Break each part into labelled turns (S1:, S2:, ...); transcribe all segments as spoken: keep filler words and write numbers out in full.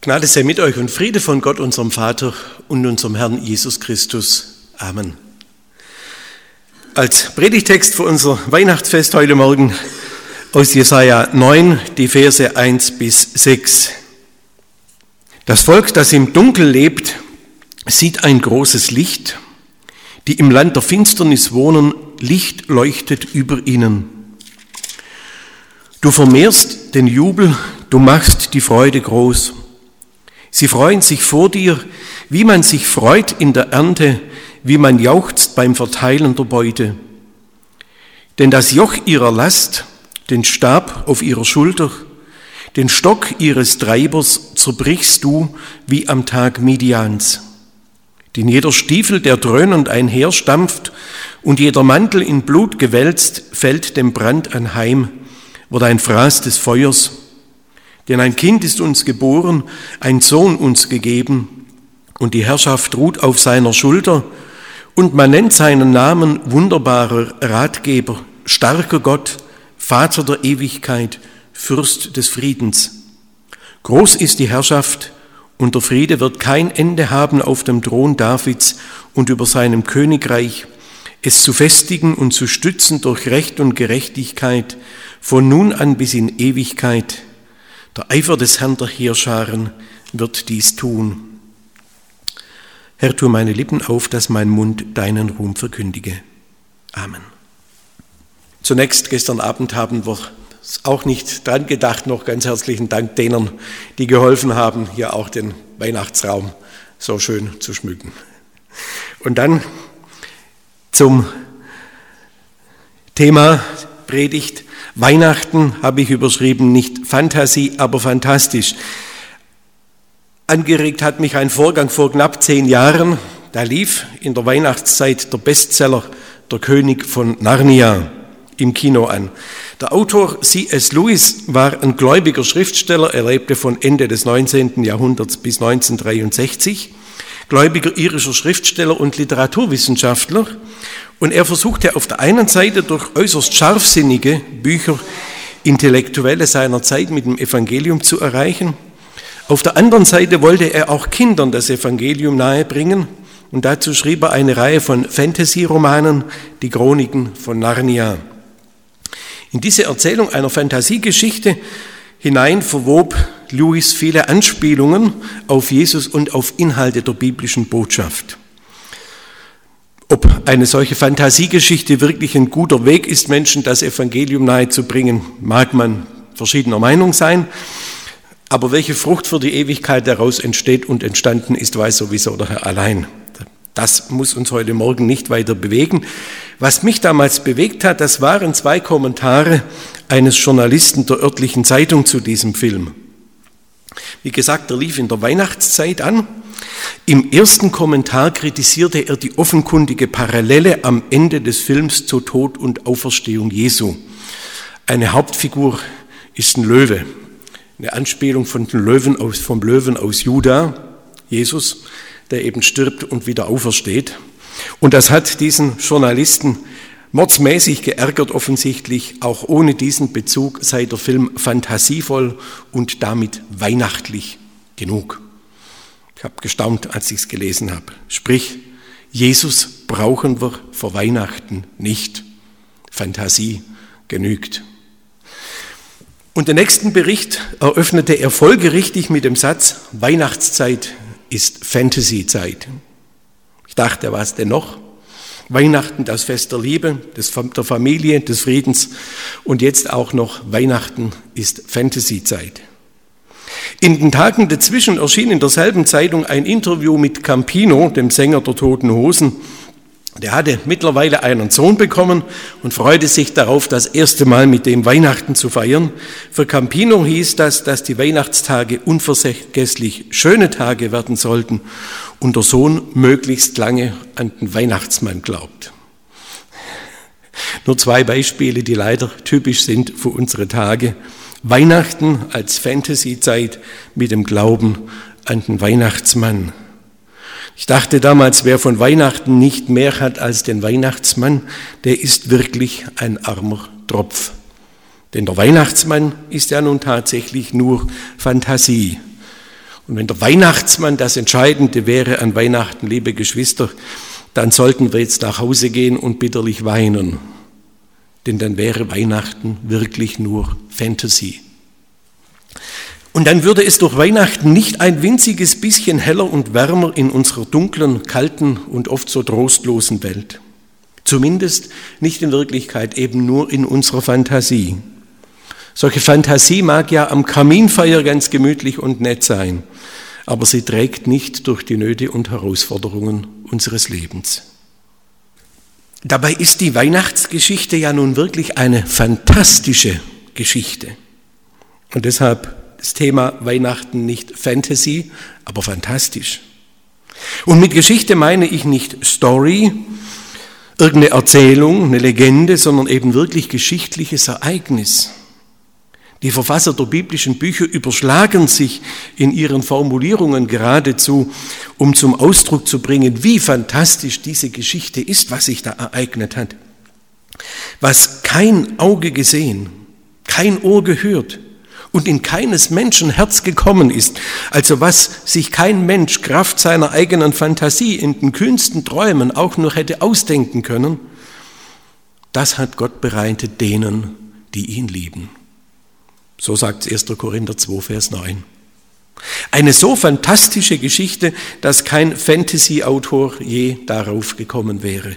S1: Gnade sei mit euch und Friede von Gott, unserem Vater und unserem Herrn Jesus Christus. Amen. Als Predigtext für unser Weihnachtsfest heute Morgen aus Jesaja neun, die Verse eins bis sechs. Das Volk, das im Dunkel lebt, sieht ein großes Licht. Die im Land der Finsternis wohnen, Licht leuchtet über ihnen. Du vermehrst den Jubel, du machst die Freude groß. Sie freuen sich vor dir, wie man sich freut in der Ernte, wie man jauchzt beim Verteilen der Beute. Denn das Joch ihrer Last, den Stab auf ihrer Schulter, den Stock ihres Treibers zerbrichst du wie am Tag Midians. Denn jeder Stiefel, der dröhnend einherstampft und jeder Mantel in Blut gewälzt, fällt dem Brand anheim, wird ein Fraß des Feuers. Denn ein Kind ist uns geboren, ein Sohn uns gegeben, und die Herrschaft ruht auf seiner Schulter, und man nennt seinen Namen wunderbarer Ratgeber, starker Gott, Vater der Ewigkeit, Fürst des Friedens. Groß ist die Herrschaft, und der Friede wird kein Ende haben auf dem Thron Davids und über seinem Königreich, es zu festigen und zu stützen durch Recht und Gerechtigkeit, von nun an bis in Ewigkeit. Der Eifer des Herrn der Heerscharen wird dies tun. Herr, tu meine Lippen auf, dass mein Mund deinen Ruhm verkündige. Amen. Zunächst, gestern Abend haben wir auch nicht dran gedacht, noch ganz herzlichen Dank denen, die geholfen haben, hier auch den Weihnachtsraum so schön zu schmücken. Und dann zum Thema Predigt. Weihnachten habe ich überschrieben, nicht Fantasie, aber fantastisch. Angeregt hat mich ein Vorgang vor knapp zehn Jahren. Da lief in der Weihnachtszeit der Bestseller Der König von Narnia im Kino an. Der Autor C S Lewis war ein gläubiger Schriftsteller. Er lebte von Ende des neunzehnten Jahrhunderts bis neunzehnhundertdreiundsechzig. Gläubiger irischer Schriftsteller und Literaturwissenschaftler. Und er versuchte auf der einen Seite durch äußerst scharfsinnige Bücher Intellektuelle seiner Zeit mit dem Evangelium zu erreichen. Auf der anderen Seite wollte er auch Kindern das Evangelium nahebringen. Und dazu schrieb er eine Reihe von Fantasy-Romanen, die Chroniken von Narnia. In diese Erzählung einer Fantasiegeschichte hinein verwob Lewis viele Anspielungen auf Jesus und auf Inhalte der biblischen Botschaft. Ob eine solche Fantasiegeschichte wirklich ein guter Weg ist, Menschen das Evangelium nahezubringen, mag man verschiedener Meinung sein. Aber welche Frucht für die Ewigkeit daraus entsteht und entstanden ist, weiß sowieso der Herr allein. Das muss uns heute Morgen nicht weiter bewegen. Was mich damals bewegt hat, das waren zwei Kommentare eines Journalisten der örtlichen Zeitung zu diesem Film. Wie gesagt, er lief in der Weihnachtszeit an. Im ersten Kommentar kritisierte er die offenkundige Parallele am Ende des Films zu Tod und Auferstehung Jesu. Eine Hauptfigur ist ein Löwe, eine Anspielung von den Löwen aus, vom Löwen aus Juda, Jesus, der eben stirbt und wieder aufersteht. Und das hat diesen Journalisten mordsmäßig geärgert offensichtlich. Auch ohne diesen Bezug sei der Film fantasievoll und damit weihnachtlich genug. Ich habe gestaunt, als ich es gelesen habe. Sprich, Jesus brauchen wir vor Weihnachten nicht. Fantasie genügt. Und den nächsten Bericht eröffnete er folgerichtig mit dem Satz, Weihnachtszeit ist Fantasy-Zeit. Ich dachte, was denn noch? Weihnachten, das Fest der Liebe, des, der Familie, des Friedens und jetzt auch noch Weihnachten ist Fantasy-Zeit. In den Tagen dazwischen erschien in derselben Zeitung ein Interview mit Campino, dem Sänger der Toten Hosen. Der hatte mittlerweile einen Sohn bekommen und freute sich darauf, das erste Mal mit dem Weihnachten zu feiern. Für Campino hieß das, dass die Weihnachtstage unvergesslich schöne Tage werden sollten und der Sohn möglichst lange an den Weihnachtsmann glaubt. Nur zwei Beispiele, die leider typisch sind für unsere Tage. Weihnachten als Fantasy-Zeit mit dem Glauben an den Weihnachtsmann. Ich dachte damals, wer von Weihnachten nicht mehr hat als den Weihnachtsmann, der ist wirklich ein armer Tropf. Denn der Weihnachtsmann ist ja nun tatsächlich nur Fantasie. Und wenn der Weihnachtsmann das Entscheidende wäre an Weihnachten, liebe Geschwister, dann sollten wir jetzt nach Hause gehen und bitterlich weinen. Denn dann wäre Weihnachten wirklich nur Fantasy. Und dann würde es durch Weihnachten nicht ein winziges bisschen heller und wärmer in unserer dunklen, kalten und oft so trostlosen Welt. Zumindest nicht in Wirklichkeit, eben nur in unserer Fantasie. Solche Fantasie mag ja am Kaminfeuer ganz gemütlich und nett sein, aber sie trägt nicht durch die Nöte und Herausforderungen unseres Lebens. Dabei ist die Weihnachtsgeschichte ja nun wirklich eine fantastische Geschichte. Und deshalb das Thema Weihnachten nicht Fantasy, aber fantastisch. Und mit Geschichte meine ich nicht Story, irgendeine Erzählung, eine Legende, sondern eben wirklich geschichtliches Ereignis. Die Verfasser der biblischen Bücher überschlagen sich in ihren Formulierungen geradezu, um zum Ausdruck zu bringen, wie fantastisch diese Geschichte ist, was sich da ereignet hat. Was kein Auge gesehen, kein Ohr gehört und in keines Menschen Herz gekommen ist, also was sich kein Mensch Kraft seiner eigenen Fantasie in den kühnsten Träumen auch nur hätte ausdenken können, das hat Gott bereitet denen, die ihn lieben. So sagt es erster Korinther zwei, Vers neun. Eine so fantastische Geschichte, dass kein Fantasy-Autor je darauf gekommen wäre.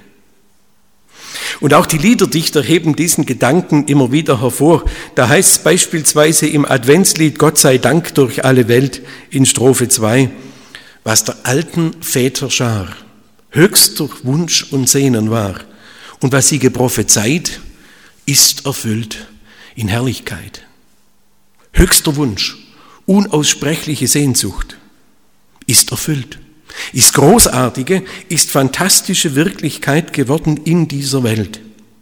S1: Und auch die Liederdichter heben diesen Gedanken immer wieder hervor. Da heißt es beispielsweise im Adventslied Gott sei Dank durch alle Welt in Strophe zwei, was der alten Väter Schar höchster Wunsch und Sehnen war und was sie geprophezeit, ist erfüllt in Herrlichkeit. Höchster Wunsch, unaussprechliche Sehnsucht ist erfüllt, ist großartige, ist fantastische Wirklichkeit geworden in dieser Welt.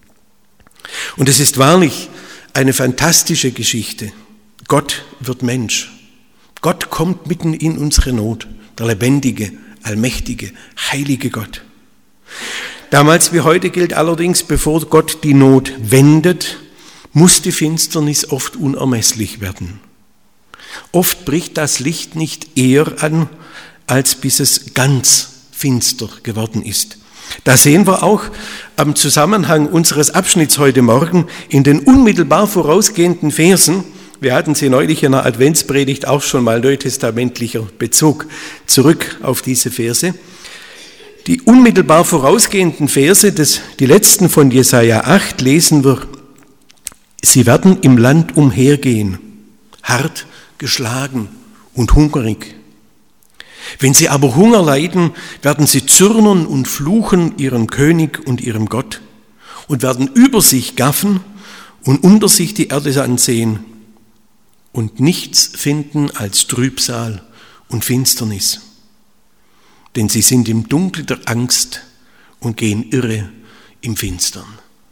S1: Und es ist wahrlich eine fantastische Geschichte. Gott wird Mensch. Gott kommt mitten in unsere Not, der lebendige, allmächtige, heilige Gott. Damals wie heute gilt allerdings, bevor Gott die Not wendet, muss die Finsternis oft unermesslich werden. Oft bricht das Licht nicht eher an, als bis es ganz finster geworden ist. Da sehen wir auch am Zusammenhang unseres Abschnitts heute Morgen in den unmittelbar vorausgehenden Versen, wir hatten sie neulich in der Adventspredigt auch schon mal neutestamentlicher Bezug zurück auf diese Verse, die unmittelbar vorausgehenden Verse, das, die letzten von Jesaja acht, lesen wir: Sie werden im Land umhergehen, hart geschlagen und hungrig. Wenn sie aber Hunger leiden, werden sie zürnen und fluchen ihrem König und ihrem Gott und werden über sich gaffen und unter sich die Erde ansehen und nichts finden als Trübsal und Finsternis. Denn sie sind im Dunkel der Angst und gehen irre im Finstern.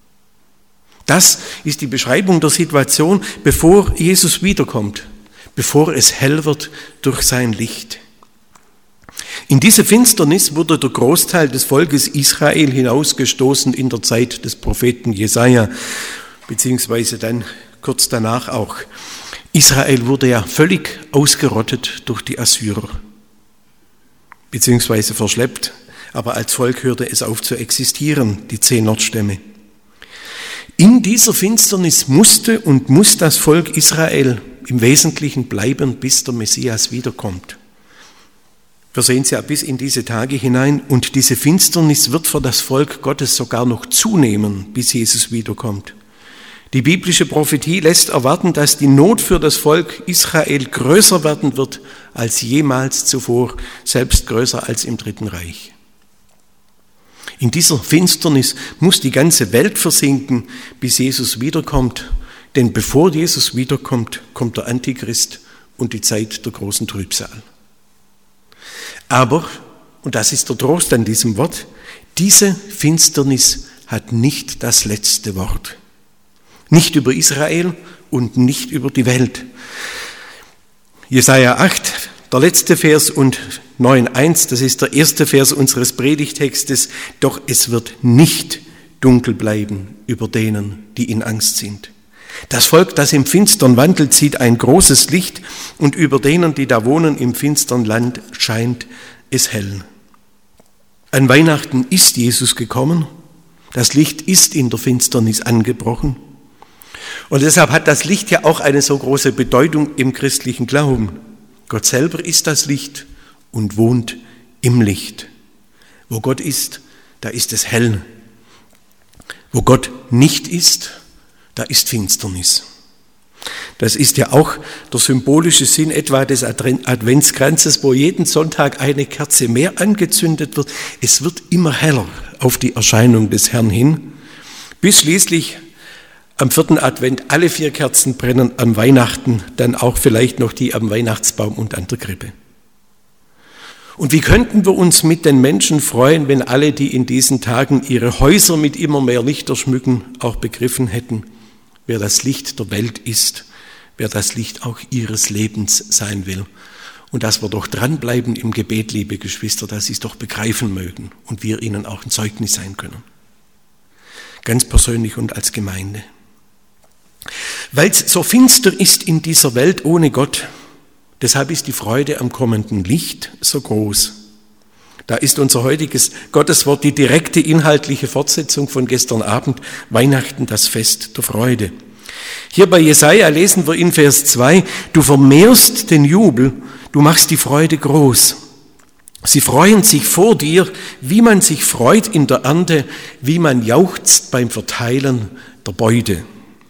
S1: Das ist die Beschreibung der Situation, bevor Jesus wiederkommt, bevor es hell wird durch sein Licht. In diese Finsternis wurde der Großteil des Volkes Israel hinausgestoßen in der Zeit des Propheten Jesaja, beziehungsweise dann kurz danach auch. Israel wurde ja völlig ausgerottet durch die Assyrer, beziehungsweise verschleppt, aber als Volk hörte es auf zu existieren, die zehn Nordstämme. In dieser Finsternis musste und muss das Volk Israel im Wesentlichen bleiben, bis der Messias wiederkommt. Wir sehen es ja bis in diese Tage hinein und diese Finsternis wird für das Volk Gottes sogar noch zunehmen, bis Jesus wiederkommt. Die biblische Prophetie lässt erwarten, dass die Not für das Volk Israel größer werden wird als jemals zuvor, selbst größer als im Dritten Reich. In dieser Finsternis muss die ganze Welt versinken, bis Jesus wiederkommt. Denn bevor Jesus wiederkommt, kommt der Antichrist und die Zeit der großen Trübsal. Aber, und das ist der Trost an diesem Wort, diese Finsternis hat nicht das letzte Wort. Nicht über Israel und nicht über die Welt. Jesaja acht, der letzte Vers und neun eins, das ist der erste Vers unseres Predigtextes. Doch es wird nicht dunkel bleiben über denen, die in Angst sind. Das Volk, das im Finstern wandelt, sieht ein großes Licht und über denen, die da wohnen im finstern Land, scheint es hell. An Weihnachten ist Jesus gekommen. Das Licht ist in der Finsternis angebrochen. Und deshalb hat das Licht ja auch eine so große Bedeutung im christlichen Glauben. Gott selber ist das Licht und wohnt im Licht. Wo Gott ist, da ist es hell. Wo Gott nicht ist, da ist Finsternis. Das ist ja auch der symbolische Sinn etwa des Adventskranzes, wo jeden Sonntag eine Kerze mehr angezündet wird. Es wird immer heller auf die Erscheinung des Herrn hin, bis schließlich am vierten Advent alle vier Kerzen brennen, am Weihnachten dann auch vielleicht noch die am Weihnachtsbaum und an der Krippe. Und wie könnten wir uns mit den Menschen freuen, wenn alle, die in diesen Tagen ihre Häuser mit immer mehr Lichter schmücken, auch begriffen hätten, wer das Licht der Welt ist, wer das Licht auch ihres Lebens sein will. Und dass wir doch dranbleiben im Gebet, liebe Geschwister, dass sie es doch begreifen mögen und wir ihnen auch ein Zeugnis sein können. Ganz persönlich und als Gemeinde. Weil es so finster ist in dieser Welt ohne Gott, deshalb ist die Freude am kommenden Licht so groß. Da ist unser heutiges Gotteswort die direkte inhaltliche Fortsetzung von gestern Abend, Weihnachten, das Fest der Freude. Hier bei Jesaja lesen wir in Vers zwei, du vermehrst den Jubel, du machst die Freude groß. Sie freuen sich vor dir, wie man sich freut in der Ernte, wie man jauchzt beim Verteilen der Beute.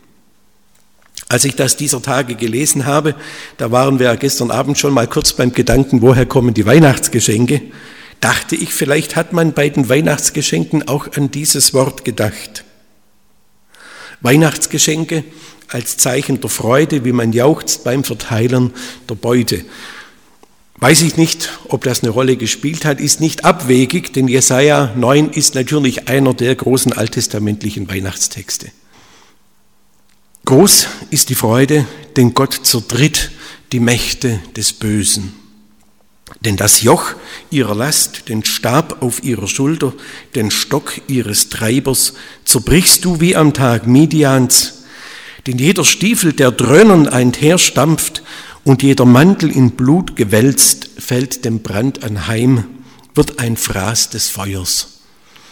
S1: Als ich das dieser Tage gelesen habe, da waren wir ja gestern Abend schon mal kurz beim Gedanken, woher kommen die Weihnachtsgeschenke, dachte ich, vielleicht hat man bei den Weihnachtsgeschenken auch an dieses Wort gedacht. Weihnachtsgeschenke als Zeichen der Freude, wie man jauchzt beim Verteilen der Beute. Weiß ich nicht, ob das eine Rolle gespielt hat, ist nicht abwegig, denn Jesaja neun ist natürlich einer der großen alttestamentlichen Weihnachtstexte. Groß ist die Freude, denn Gott zertritt die Mächte des Bösen. Denn das Joch ihrer Last, den Stab auf ihrer Schulter, den Stock ihres Treibers, zerbrichst du wie am Tag Midians. Denn jeder Stiefel, der dröhnend einherstampft und jeder Mantel in Blut gewälzt, fällt dem Brand anheim, wird ein Fraß des Feuers.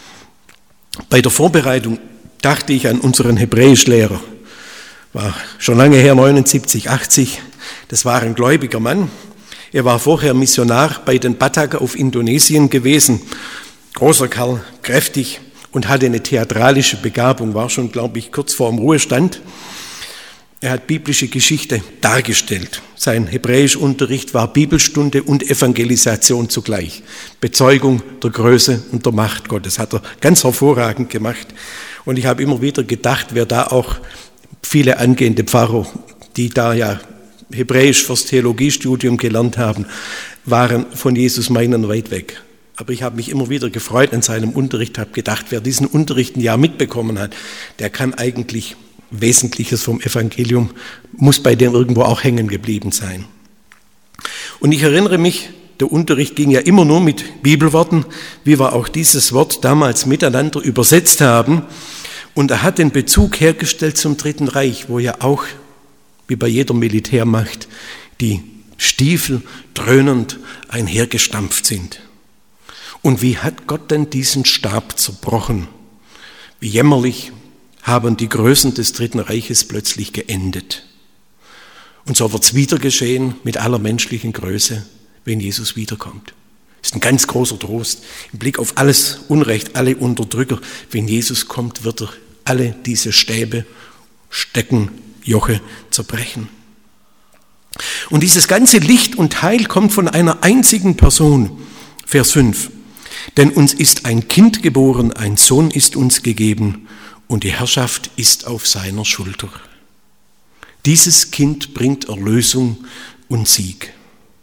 S1: Bei der Vorbereitung dachte ich an unseren Hebräischlehrer. War schon lange her, neunundsiebzig, achtzig. Das war ein gläubiger Mann. Er war vorher Missionar bei den Batak auf Indonesien gewesen. Großer Kerl, kräftig und hatte eine theatralische Begabung, war schon, glaube ich, kurz vor dem Ruhestand. Er hat biblische Geschichte dargestellt. Sein Hebräischunterricht war Bibelstunde und Evangelisation zugleich. Bezeugung der Größe und der Macht Gottes hat er ganz hervorragend gemacht. Und ich habe immer wieder gedacht, wer da auch viele angehende Pfarrer, die da ja Hebräisch fürs Theologiestudium gelernt haben, waren von Jesus meinen weit weg. Aber ich habe mich immer wieder gefreut an seinem Unterricht, habe gedacht, wer diesen Unterricht ein Jahr mitbekommen hat, der kann eigentlich Wesentliches vom Evangelium, muss bei dem irgendwo auch hängen geblieben sein. Und ich erinnere mich, der Unterricht ging ja immer nur mit Bibelworten, wie wir auch dieses Wort damals miteinander übersetzt haben. Und er hat den Bezug hergestellt zum Dritten Reich, wo ja auch, wie bei jeder Militärmacht, die Stiefel dröhnend einhergestampft sind. Und wie hat Gott denn diesen Stab zerbrochen? Wie jämmerlich haben die Größen des Dritten Reiches plötzlich geendet. Und so wird es wieder geschehen mit aller menschlichen Größe, wenn Jesus wiederkommt. Das ist ein ganz großer Trost im Blick auf alles Unrecht, alle Unterdrücker. Wenn Jesus kommt, wird er alle diese Stäbe, Stecken, Joche zerbrechen. Und dieses ganze Licht und Heil kommt von einer einzigen Person. Vers fünf. Denn uns ist ein Kind geboren, ein Sohn ist uns gegeben und die Herrschaft ist auf seiner Schulter. Dieses Kind bringt Erlösung und Sieg.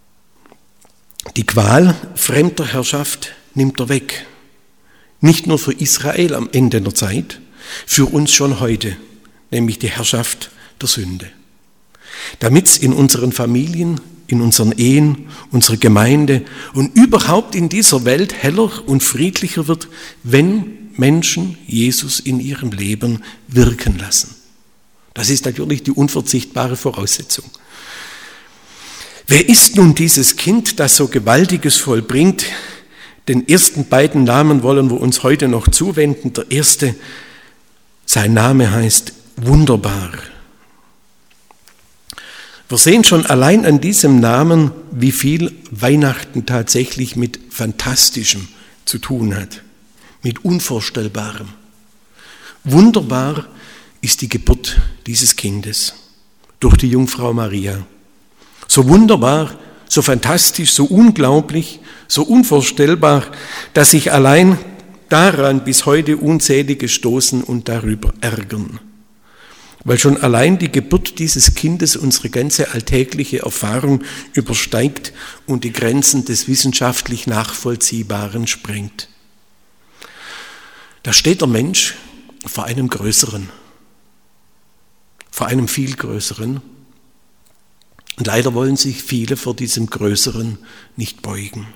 S1: Die Qual fremder Herrschaft nimmt er weg. Nicht nur für Israel am Ende der Zeit, für uns schon heute, nämlich die Herrschaft der Sünde. Damit es in unseren Familien, in unseren Ehen, unserer Gemeinde und überhaupt in dieser Welt heller und friedlicher wird, wenn Menschen Jesus in ihrem Leben wirken lassen. Das ist natürlich die unverzichtbare Voraussetzung. Wer ist nun dieses Kind, das so Gewaltiges vollbringt? Den ersten beiden Namen wollen wir uns heute noch zuwenden. Der erste, sein Name heißt Wunderbar. Wir sehen schon allein an diesem Namen, wie viel Weihnachten tatsächlich mit Fantastischem zu tun hat, mit Unvorstellbarem. Wunderbar ist die Geburt dieses Kindes durch die Jungfrau Maria. So wunderbar, so fantastisch, so unglaublich, so unvorstellbar, dass sich allein daran bis heute Unzählige stoßen und darüber ärgern. Weil schon allein die Geburt dieses Kindes unsere ganze alltägliche Erfahrung übersteigt und die Grenzen des wissenschaftlich Nachvollziehbaren sprengt. Da steht der Mensch vor einem Größeren, vor einem viel Größeren. Und leider wollen sich viele vor diesem Größeren nicht beugen.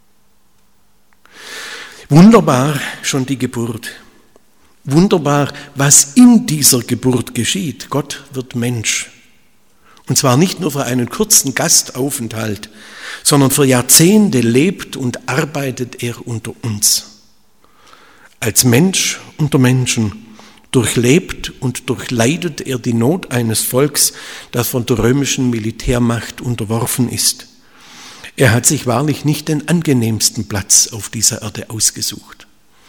S1: Wunderbar schon die Geburt. Wunderbar, was in dieser Geburt geschieht. Gott wird Mensch. Und zwar nicht nur für einen kurzen Gastaufenthalt, sondern für Jahrzehnte lebt und arbeitet er unter uns. Als Mensch unter Menschen durchlebt und durchleidet er die Not eines Volks, das von der römischen Militärmacht unterworfen ist. Er hat sich wahrlich nicht den angenehmsten Platz auf dieser Erde ausgesucht.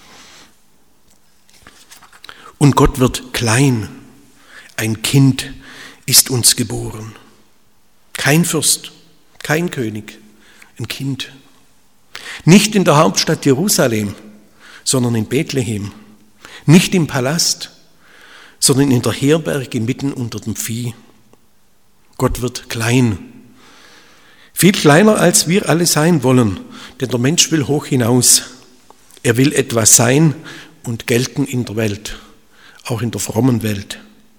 S1: Und Gott wird klein, ein Kind ist uns geboren. Kein Fürst, kein König, ein Kind. Nicht in der Hauptstadt Jerusalem, sondern in Bethlehem. Nicht im Palast, sondern in der Herberge mitten unter dem Vieh. Gott wird klein. Viel kleiner, als wir alle sein wollen, denn der Mensch will hoch hinaus. Er will etwas sein und gelten in der Welt, auch in der frommen Welt.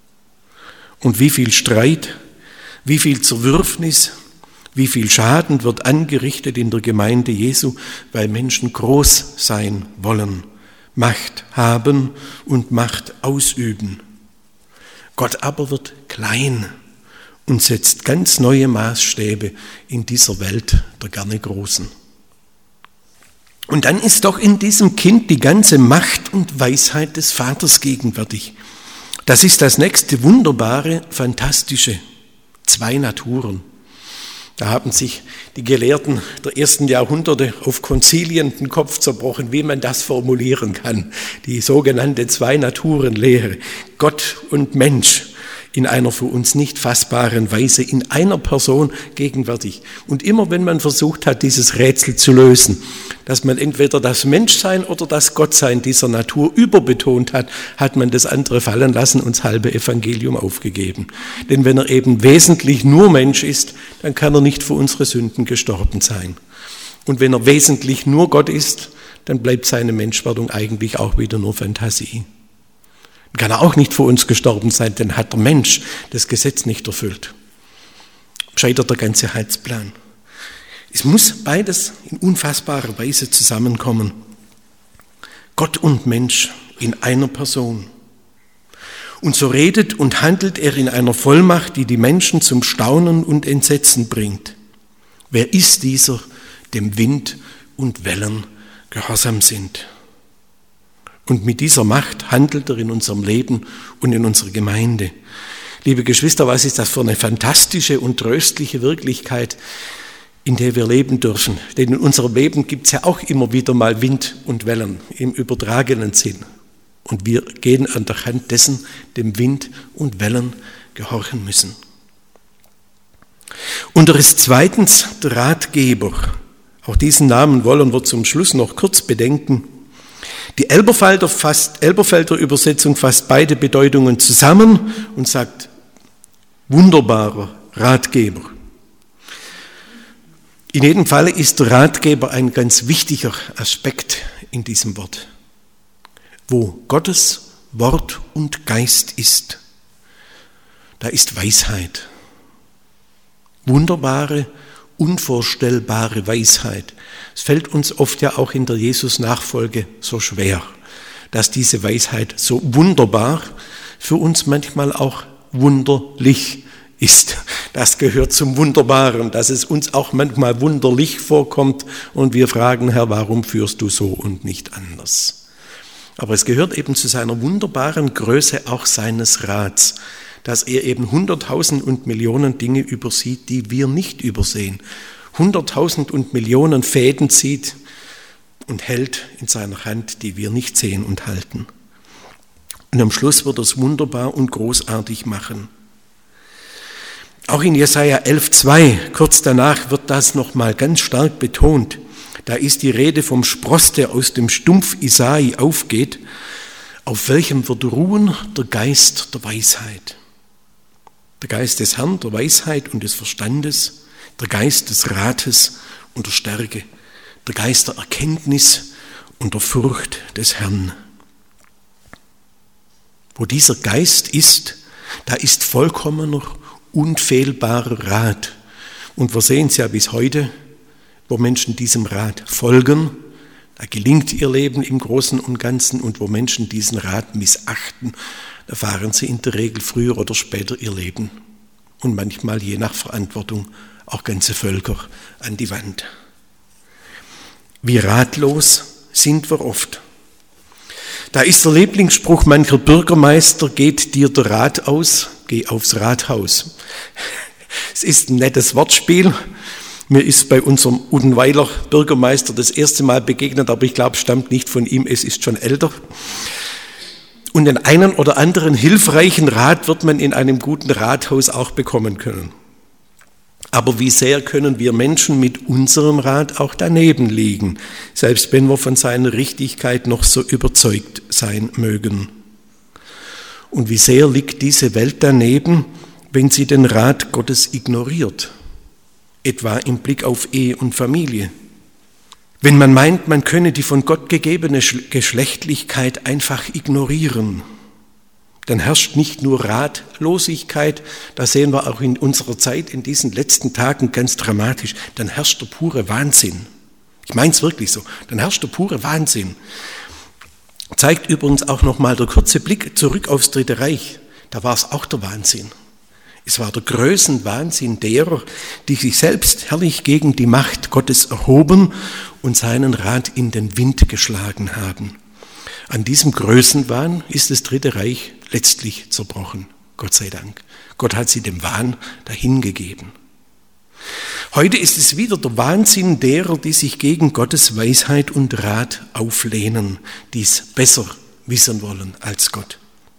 S1: Und wie viel Streit, wie viel Zerwürfnis, wie viel Schaden wird angerichtet in der Gemeinde Jesu, weil Menschen groß sein wollen, Macht haben und Macht ausüben. Gott aber wird klein und setzt ganz neue Maßstäbe in dieser Welt der gerne Großen. Und dann ist doch in diesem Kind die ganze Macht und Weisheit des Vaters gegenwärtig. Das ist das nächste wunderbare, fantastische, zwei Naturen. Da haben sich die Gelehrten der ersten Jahrhunderte auf Konzilien den Kopf zerbrochen, wie man das formulieren kann. Die sogenannte Zwei-Naturen-Lehre. Gott und Mensch in einer für uns nicht fassbaren Weise, in einer Person gegenwärtig. Und immer wenn man versucht hat, dieses Rätsel zu lösen, dass man entweder das Menschsein oder das Gottsein dieser Natur überbetont hat, hat man das andere fallen lassen und das halbe Evangelium aufgegeben. Denn wenn er eben wesentlich nur Mensch ist, dann kann er nicht für unsere Sünden gestorben sein. Und wenn er wesentlich nur Gott ist, dann bleibt seine Menschwerdung eigentlich auch wieder nur Fantasie. Kann er auch nicht für uns gestorben sein, denn hat der Mensch das Gesetz nicht erfüllt. Scheitert der ganze Heilsplan. Es muss beides in unfassbarer Weise zusammenkommen. Gott und Mensch in einer Person. Und so redet und handelt er in einer Vollmacht, die die Menschen zum Staunen und Entsetzen bringt. Wer ist dieser, dem Wind und Wellen gehorsam sind? Und mit dieser Macht handelt er in unserem Leben und in unserer Gemeinde. Liebe Geschwister, was ist das für eine fantastische und tröstliche Wirklichkeit, in der wir leben dürfen? Denn in unserem Leben gibt es ja auch immer wieder mal Wind und Wellen im übertragenen Sinn. Und wir gehen an der Hand dessen, dem Wind und Wellen gehorchen müssen. Und er ist zweitens der Ratgeber. Auch diesen Namen wollen wir zum Schluss noch kurz bedenken. Die Elberfelder, fasst, Elberfelder Übersetzung fasst beide Bedeutungen zusammen und sagt, wunderbarer Ratgeber. In jedem Falle ist der Ratgeber ein ganz wichtiger Aspekt in diesem Wort. Wo Gottes Wort und Geist ist, da ist Weisheit. Wunderbare, unvorstellbare Weisheit. Es fällt uns oft ja auch in der Jesus-Nachfolge so schwer, dass diese Weisheit so wunderbar, für uns manchmal auch wunderlich ist. Das gehört zum Wunderbaren, dass es uns auch manchmal wunderlich vorkommt und wir fragen, Herr, warum führst du so und nicht anders? Aber es gehört eben zu seiner wunderbaren Größe auch seines Rats, dass er eben hunderttausend und Millionen Dinge übersieht, die wir nicht übersehen. Hunderttausend und Millionen Fäden zieht und hält in seiner Hand, die wir nicht sehen und halten. Und am Schluss wird er es wunderbar und großartig machen. Auch in Jesaja elf zwei, kurz danach, wird das nochmal ganz stark betont. Da ist die Rede vom Spross, der aus dem Stumpf Isai aufgeht, auf welchem wird ruhen der Geist der Weisheit. Der Geist des Herrn, der Weisheit und des Verstandes, der Geist des Rates und der Stärke, der Geist der Erkenntnis und der Furcht des Herrn. Wo dieser Geist ist, da ist vollkommener, unfehlbarer Rat. Und wir sehen es ja bis heute, wo Menschen diesem Rat folgen, da gelingt ihr Leben im Großen und Ganzen, und wo Menschen diesen Rat missachten, da fahren sie in der Regel früher oder später ihr Leben und manchmal je nach Verantwortung auch ganze Völker an die Wand. Wie ratlos sind wir oft. Da ist der Lieblingsspruch mancher Bürgermeister: geht dir der Rat aus, geh aufs Rathaus. Es ist ein nettes Wortspiel. Mir ist bei unserem Udenweiler Bürgermeister das erste Mal begegnet, aber ich glaube, es stammt nicht von ihm, es ist schon älter. Und den einen oder anderen hilfreichen Rat wird man in einem guten Rathaus auch bekommen können. Aber wie sehr können wir Menschen mit unserem Rat auch daneben liegen, selbst wenn wir von seiner Richtigkeit noch so überzeugt sein mögen. Und wie sehr liegt diese Welt daneben, wenn sie den Rat Gottes ignoriert, etwa im Blick auf Ehe und Familie. Wenn man meint, man könne die von Gott gegebene Geschlechtlichkeit einfach ignorieren, dann herrscht nicht nur Ratlosigkeit, das sehen wir auch in unserer Zeit in diesen letzten Tagen ganz dramatisch, dann herrscht der pure Wahnsinn. Ich meine es wirklich so, dann herrscht der pure Wahnsinn. Zeigt übrigens auch nochmal der kurze Blick zurück aufs Dritte Reich, da war es auch der Wahnsinn. Es war der Größenwahnsinn derer, die sich selbst herrlich gegen die Macht Gottes erhoben und seinen Rat in den Wind geschlagen haben. An diesem Größenwahn ist das Dritte Reich letztlich zerbrochen, Gott sei Dank. Gott hat sie dem Wahn dahingegeben. Heute ist es wieder der Wahnsinn derer, die sich gegen Gottes Weisheit und Rat auflehnen, die es besser wissen wollen als Gott.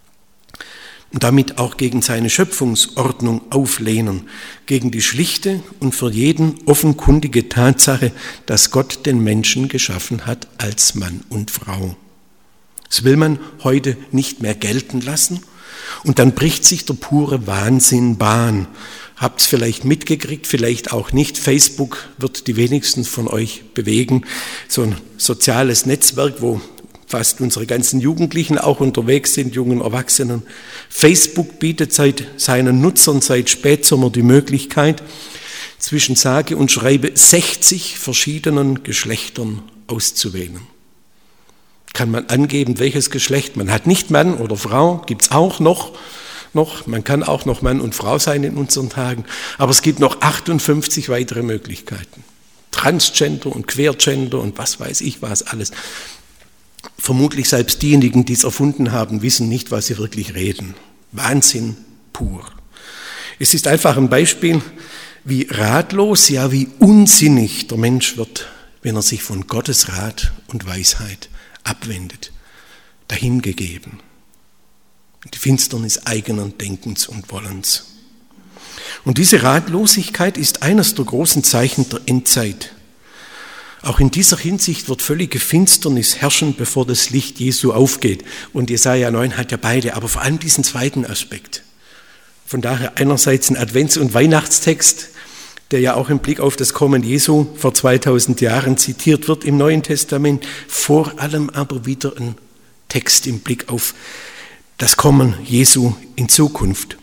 S1: Und damit auch gegen seine Schöpfungsordnung auflehnen, gegen die schlichte und für jeden offenkundige Tatsache, dass Gott den Menschen geschaffen hat als Mann und Frau. Das will man heute nicht mehr gelten lassen, und dann bricht sich der pure Wahnsinn Bahn. Habt es vielleicht mitgekriegt, vielleicht auch nicht. Facebook wird die wenigsten von euch bewegen. So ein soziales Netzwerk, wo fast unsere ganzen Jugendlichen auch unterwegs sind, jungen Erwachsenen. Facebook bietet seit seinen Nutzern seit Spätsommer die Möglichkeit, zwischen sage und schreibe sechzig verschiedenen Geschlechtern auszuwählen. Kann man angeben, welches Geschlecht man hat. Nicht Mann oder Frau, gibt es auch noch, noch. Man kann auch noch Mann und Frau sein in unseren Tagen. Aber es gibt noch achtundfünfzig weitere Möglichkeiten. Transgender und Quergender und was weiß ich was alles. Vermutlich selbst diejenigen, die es erfunden haben, wissen nicht, was sie wirklich reden. Wahnsinn pur. Es ist einfach ein Beispiel, wie ratlos, ja wie unsinnig der Mensch wird, wenn er sich von Gottes Rat und Weisheit abwendet, dahingegeben. Die Finsternis eigenen Denkens und Wollens. Und diese Ratlosigkeit ist eines der großen Zeichen der Endzeit. Auch in dieser Hinsicht wird völlige Finsternis herrschen, bevor das Licht Jesu aufgeht. Und Jesaja neun hat ja beide, aber vor allem diesen zweiten Aspekt. Von daher einerseits ein Advents- und Weihnachtstext, der ja auch im Blick auf das Kommen Jesu vor zweitausend Jahren zitiert wird im Neuen Testament, vor allem aber wieder ein Text im Blick auf das Kommen Jesu in Zukunft.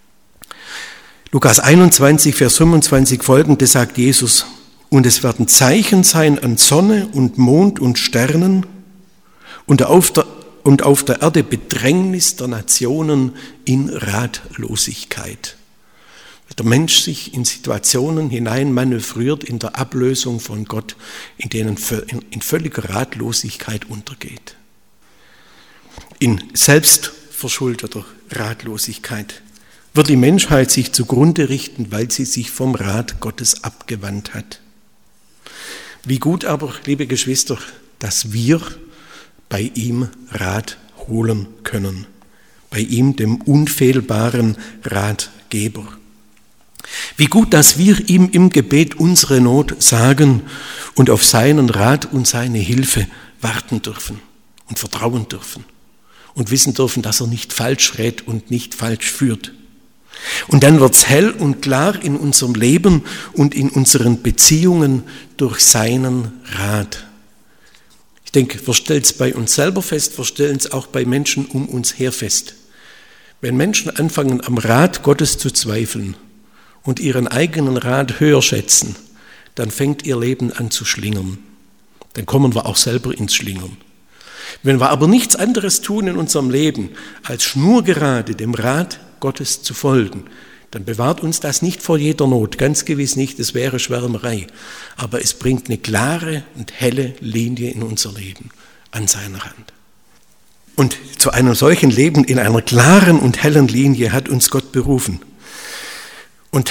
S1: Lukas einundzwanzig, Vers fünfundzwanzig folgende sagt Jesus: Und es werden Zeichen sein an Sonne und Mond und Sternen, und der und auf der Erde Bedrängnis der Nationen in Ratlosigkeit. Der Mensch sich in Situationen hinein manövriert in der Ablösung von Gott, in denen in völliger Ratlosigkeit untergeht. In selbstverschuldeter Ratlosigkeit wird die Menschheit sich zugrunde richten, weil sie sich vom Rat Gottes abgewandt hat. Wie gut aber, liebe Geschwister, dass wir bei ihm Rat holen können, bei ihm, dem unfehlbaren Ratgeber. Wie gut, dass wir ihm im Gebet unsere Not sagen und auf seinen Rat und seine Hilfe warten dürfen und vertrauen dürfen und wissen dürfen, dass er nicht falsch rät und nicht falsch führt. Und dann wird's hell und klar in unserem Leben und in unseren Beziehungen durch seinen Rat. Ich denke, wir stellen es bei uns selber fest, wir stellen es auch bei Menschen um uns her fest. Wenn Menschen anfangen, am Rat Gottes zu zweifeln und ihren eigenen Rat höher schätzen, dann fängt ihr Leben an zu schlingern. Dann kommen wir auch selber ins Schlingern. Wenn wir aber nichts anderes tun in unserem Leben, als schnurgerade dem Rat Gottes zu folgen, dann bewahrt uns das nicht vor jeder Not, ganz gewiss nicht, es wäre Schwärmerei. Aber es bringt eine klare und helle Linie in unser Leben an seiner Hand. Und zu einem solchen Leben in einer klaren und hellen Linie hat uns Gott berufen. Und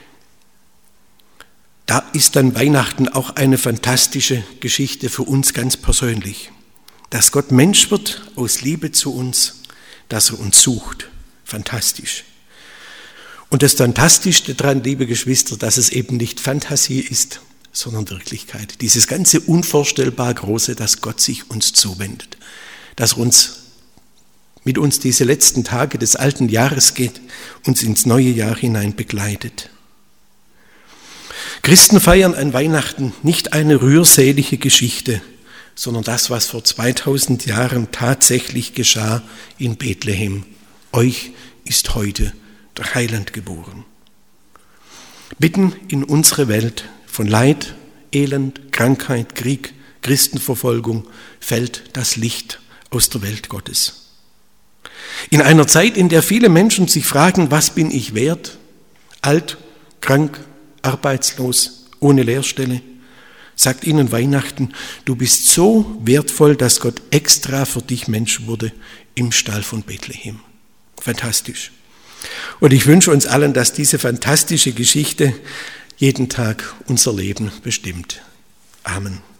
S1: da ist dann Weihnachten auch eine fantastische Geschichte für uns ganz persönlich. Dass Gott Mensch wird aus Liebe zu uns, dass er uns sucht. Fantastisch. Und das Fantastischste daran, liebe Geschwister, dass es eben nicht Fantasie ist, sondern Wirklichkeit. Dieses ganze unvorstellbar Große, dass Gott sich uns zuwendet. Dass er uns mit uns diese letzten Tage des alten Jahres geht, uns ins neue Jahr hinein begleitet. Christen feiern an Weihnachten nicht eine rührselige Geschichte, sondern das, was vor zweitausend Jahren tatsächlich geschah in Bethlehem. Euch ist heute der Heiland geboren. Mitten in unsere Welt von Leid, Elend, Krankheit, Krieg, Christenverfolgung fällt das Licht aus der Welt Gottes. In einer Zeit, in der viele Menschen sich fragen, was bin ich wert? Alt, krank, arbeitslos, ohne Lehrstelle, sagt ihnen Weihnachten, du bist so wertvoll, dass Gott extra für dich Mensch wurde im Stall von Bethlehem. Fantastisch. Und ich wünsche uns allen, dass diese fantastische Geschichte jeden Tag unser Leben bestimmt. Amen.